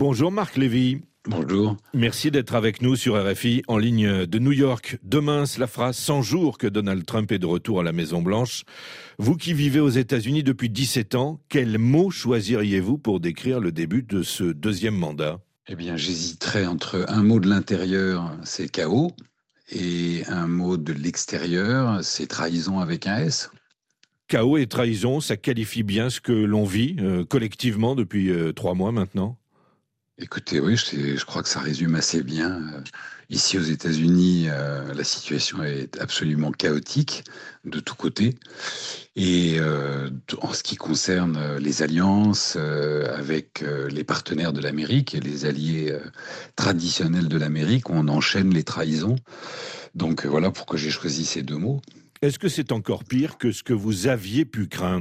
Bonjour Marc Lévy. Bonjour. Merci d'être avec nous sur RFI en ligne de New York. Demain, cela fera 100 jours que Donald Trump est de retour à la Maison-Blanche. Vous qui vivez aux États-Unis depuis 17 ans, quel mot choisiriez-vous pour décrire le début de ce deuxième mandat ? Eh bien, j'hésiterais entre un mot de l'intérieur, c'est chaos, et un mot de l'extérieur, c'est trahison avec un S. Chaos et trahison, ça qualifie bien ce que l'on vit collectivement depuis 3 mois maintenant ? Écoutez, oui, je crois que ça résume assez bien. Ici aux États-Unis, la situation est absolument chaotique de tous côtés. Et en ce qui concerne les alliances avec les partenaires de l'Amérique et les alliés traditionnels de l'Amérique, on enchaîne les trahisons. Donc voilà pourquoi j'ai choisi ces deux mots. Est-ce que c'est encore pire que ce que vous aviez pu craindre ?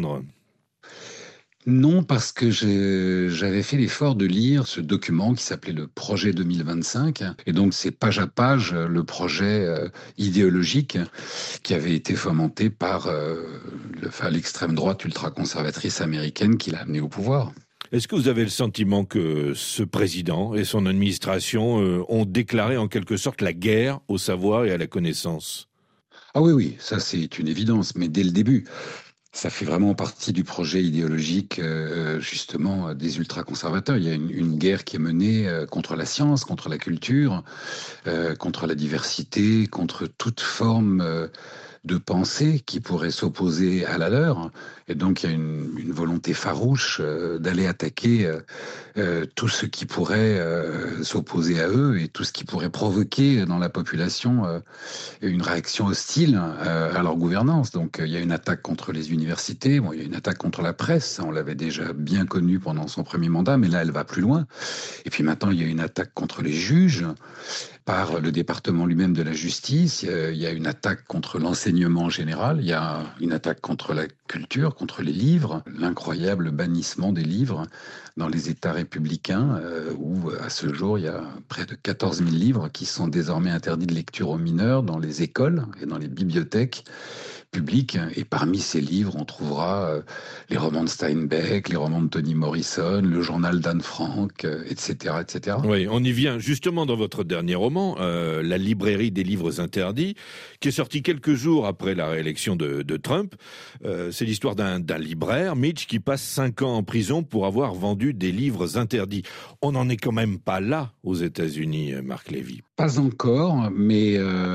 Non, parce que j'avais fait l'effort de lire ce document qui s'appelait le projet 2025. Et donc, c'est page à page le projet idéologique qui avait été fomenté par l'extrême droite ultra-conservatrice américaine qui l'a amené au pouvoir. Est-ce que vous avez le sentiment que ce président et son administration ont déclaré en quelque sorte la guerre au savoir et à la connaissance ? Ah oui, ça c'est une évidence, mais dès le début. Ça fait vraiment partie du projet idéologique, justement, des ultra-conservateurs. Il y a une guerre qui est menée contre la science, contre la culture, contre la diversité, contre toute forme de pensée qui pourrait s'opposer à la leur. Et donc, il y a une volonté farouche d'aller attaquer tout ce qui pourrait s'opposer à eux et tout ce qui pourrait provoquer dans la population une réaction hostile à leur gouvernance. Donc, il y a une attaque contre les universités, il y a une attaque contre la presse, on l'avait déjà bien connu pendant son premier mandat, mais là, elle va plus loin. Et puis maintenant, il y a une attaque contre les juges par le département lui-même de la justice, il y a une attaque contre l'enseignement en général, il y a une attaque contre la culture, contre les livres, l'incroyable bannissement des livres dans les États républicains, où à ce jour, il y a près de 14 000 livres qui sont désormais interdits de lecture aux mineurs dans les écoles et dans les bibliothèques publiques. Et parmi ces livres, on trouvera les romans de Steinbeck, les romans de Toni Morrison, le journal d'Anne Frank, etc., etc. Oui, on y vient justement dans votre dernier roman, La librairie des livres interdits, qui est sorti quelques jours après la réélection de Trump. C'est l'histoire d'un libraire, Mitch, qui passe 5 ans en prison pour avoir vendu des livres interdits. On n'en est quand même pas là aux États-Unis, Marc Lévy. Pas encore, mais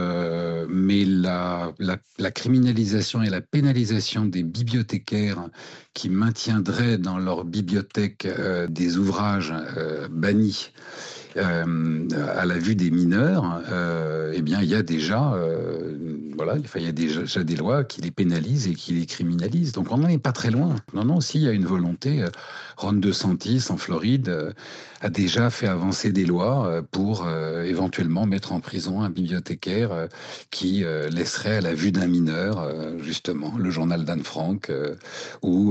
la criminalisation et la pénalisation des bibliothécaires qui maintiendraient dans leur bibliothèque des ouvrages bannis à la vue des mineurs, eh bien, il y a déjà, il y a déjà des lois qui les pénalisent et qui les criminalisent. Donc, on n'en est pas très loin. Non, s'il y a une volonté, Ron DeSantis en Floride a déjà fait avancer des lois pour éventuellement mettre en prison un bibliothécaire qui laisserait à la vue d'un mineur, justement, le journal d'Anne Frank ou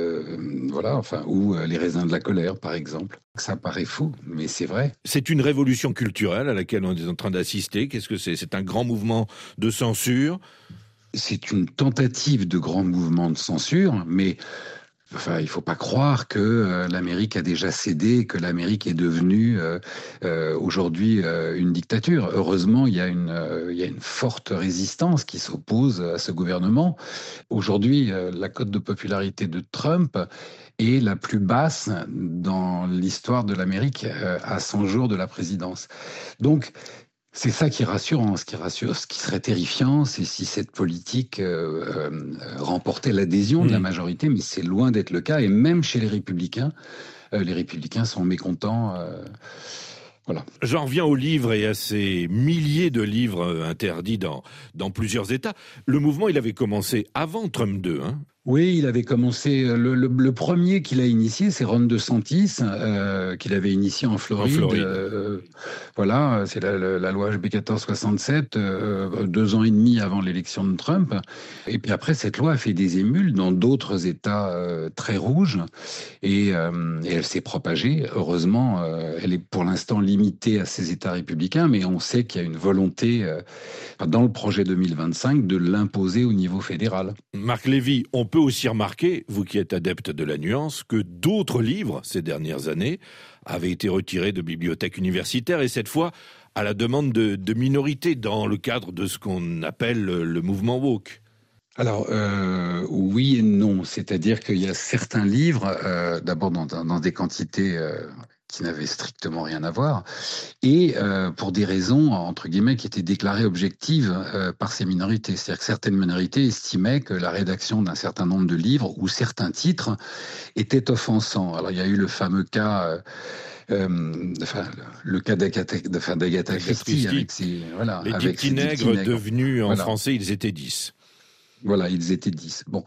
les raisins de la colère, par exemple. Ça paraît fou, mais c'est vrai. C'est une révolution culturelle à laquelle on est en train d'assister. Qu'est-ce que c'est ? C'est un grand mouvement de censure ? C'est une tentative de grand mouvement de censure, mais il ne faut pas croire que l'Amérique a déjà cédé, que l'Amérique est devenue aujourd'hui une dictature. Heureusement, il y a une forte résistance qui s'oppose à ce gouvernement. Aujourd'hui, la cote de popularité de Trump est la plus basse dans l'histoire de l'Amérique à 100 jours de la présidence. Donc, c'est ça qui est rassurant. Ce qui serait terrifiant, c'est si cette politique remportait l'adhésion de la majorité, mais c'est loin d'être le cas. Et même chez les républicains sont mécontents. Voilà. J'en reviens aux livres et à ces milliers de livres interdits dans plusieurs États. Le mouvement, il avait commencé avant Trump 2, hein ? Oui, il avait commencé. Le premier qu'il a initié, c'est Ron DeSantis, qu'il avait initié en Floride. C'est la loi HB 1467, 2 ans et demi avant l'élection de Trump. Et puis après, cette loi a fait des émules dans d'autres États très rouges, et elle s'est propagée. Heureusement, elle est pour l'instant limitée à ces États républicains, mais on sait qu'il y a une volonté dans le projet 2025 de l'imposer au niveau fédéral. Marc Lévy, on peut aussi remarquer, vous qui êtes adepte de la nuance, que d'autres livres, ces dernières années, avaient été retirés de bibliothèques universitaires, et cette fois à la demande de minorités, dans le cadre de ce qu'on appelle le mouvement woke. Alors, oui et non. C'est-à-dire qu'il y a certains livres, d'abord dans des quantités qui n'avaient strictement rien à voir, et pour des raisons, entre guillemets, qui étaient déclarées objectives par ces minorités. C'est-à-dire que certaines minorités estimaient que la rédaction d'un certain nombre de livres ou certains titres étaient offensants. Alors, il y a eu le fameux cas... le cas d'Agatha Christie, avec les dix petits nègres devenus en français, ils étaient 10. Voilà, ils étaient 10. Bon,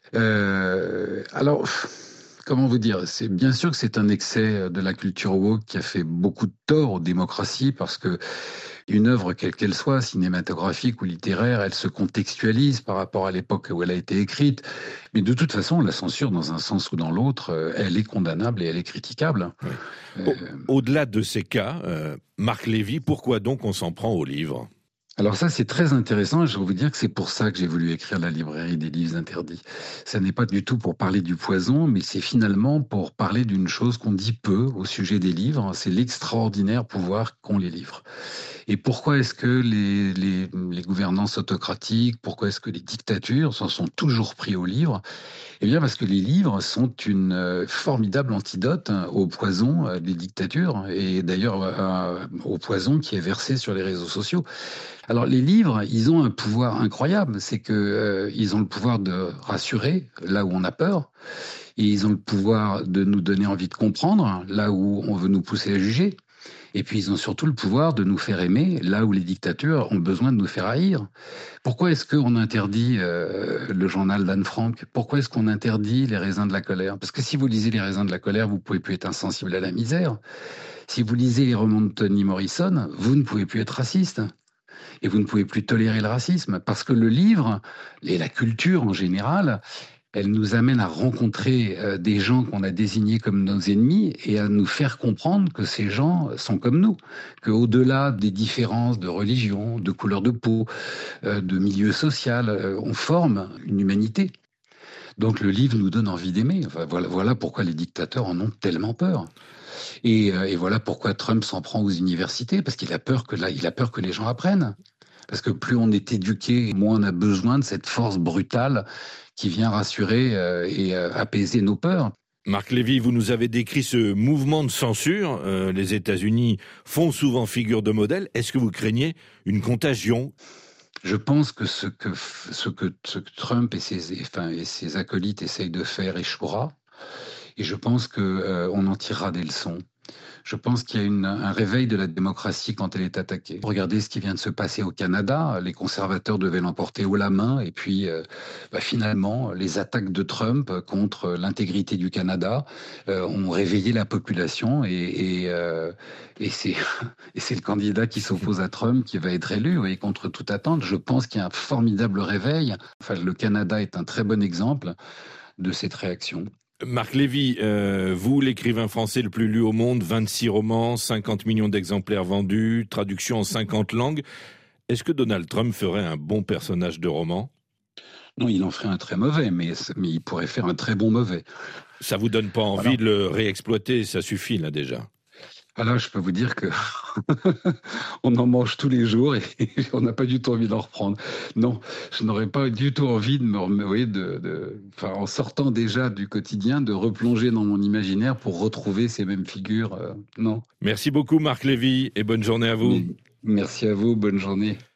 alors, comment vous dire? C'est bien sûr que c'est un excès de la culture woke qui a fait beaucoup de tort aux démocraties, parce que une œuvre, quelle qu'elle soit, cinématographique ou littéraire, elle se contextualise par rapport à l'époque où elle a été écrite. Mais de toute façon, la censure, dans un sens ou dans l'autre, elle est condamnable et elle est critiquable. Oui. Au-delà de ces cas, Marc Lévy, pourquoi donc on s'en prend aux livres? Alors ça, c'est très intéressant, et je vais vous dire que c'est pour ça que j'ai voulu écrire la librairie des livres interdits. Ça n'est pas du tout pour parler du poison, mais c'est finalement pour parler d'une chose qu'on dit peu au sujet des livres, c'est l'extraordinaire pouvoir qu'ont les livres. Et pourquoi est-ce que les gouvernances autocratiques, pourquoi est-ce que les dictatures s'en sont toujours pris aux livres? Eh bien parce que les livres sont une formidable antidote au poison des dictatures, et d'ailleurs au poison qui est versé sur les réseaux sociaux. Alors les livres, ils ont un pouvoir incroyable, c'est que ils ont le pouvoir de rassurer là où on a peur, et ils ont le pouvoir de nous donner envie de comprendre là où on veut nous pousser à juger. Et puis ils ont surtout le pouvoir de nous faire aimer là où les dictatures ont besoin de nous faire haïr. Pourquoi est-ce qu'on interdit le journal d'Anne Frank? Pourquoi est-ce qu'on interdit les raisins de la colère? Parce que si vous lisez les raisins de la colère, vous pouvez plus être insensible à la misère. Si vous lisez les romans de Toni Morrison, vous ne pouvez plus être raciste. Et vous ne pouvez plus tolérer le racisme, parce que le livre, et la culture en général, elle nous amène à rencontrer des gens qu'on a désignés comme nos ennemis, et à nous faire comprendre que ces gens sont comme nous, qu'au-delà des différences de religion, de couleur de peau, de milieu social, on forme une humanité. Donc le livre nous donne envie d'aimer. Enfin, voilà pourquoi les dictateurs en ont tellement peur. Et voilà pourquoi Trump s'en prend aux universités, parce qu'il a peur que les gens apprennent. Parce que plus on est éduqué, moins on a besoin de cette force brutale qui vient rassurer et apaiser nos peurs. Marc Lévy, vous nous avez décrit ce mouvement de censure. Les États-Unis font souvent figure de modèle. Est-ce que vous craignez une contagion ? Je pense que ce que Trump et ses acolytes essayent de faire échouera. Et je pense qu'on en tirera des leçons. Je pense qu'il y a un réveil de la démocratie quand elle est attaquée. Regardez ce qui vient de se passer au Canada. Les conservateurs devaient l'emporter haut la main. Et puis, finalement, les attaques de Trump contre l'intégrité du Canada ont réveillé la population. Et c'est le candidat qui s'oppose à Trump qui va être élu. Et contre toute attente, je pense qu'il y a un formidable réveil. Enfin, le Canada est un très bon exemple de cette réaction. Marc Lévy, vous, l'écrivain français le plus lu au monde, 26 romans, 50 millions d'exemplaires vendus, traduction en 50 langues. Est-ce que Donald Trump ferait un bon personnage de roman ? Non, il en ferait un très mauvais, mais il pourrait faire un très bon mauvais. Ça vous donne pas envie de le réexploiter, ça suffit là déjà. Alors, je peux vous dire que on en mange tous les jours et on n'a pas du tout envie d'en reprendre. Non, je n'aurais pas du tout envie de en sortant déjà du quotidien, de replonger dans mon imaginaire pour retrouver ces mêmes figures. Non. Merci beaucoup, Marc Lévy, et bonne journée à vous. Merci à vous, bonne journée.